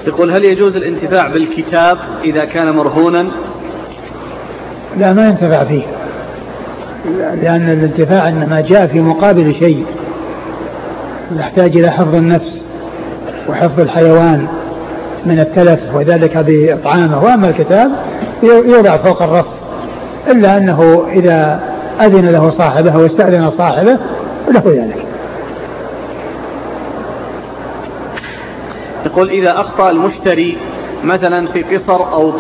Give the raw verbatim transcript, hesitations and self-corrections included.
يقول هل يجوز الانتفاع بالكتاب إذا كان مرهونا؟ لا، ما ينتفع فيه، لأن الانتفاع إنما جاء في مقابل شيء يحتاج إلى حفظ النفس وحفظ الحيوان من التلف وذلك بإطعامه. وأما الكتاب يوضع فوق الرف، إلا أنه إذا أذن له صاحبه واستأذن صاحبه له ذلك. يقول إذا أخطأ المشتري مثلا في قصر أو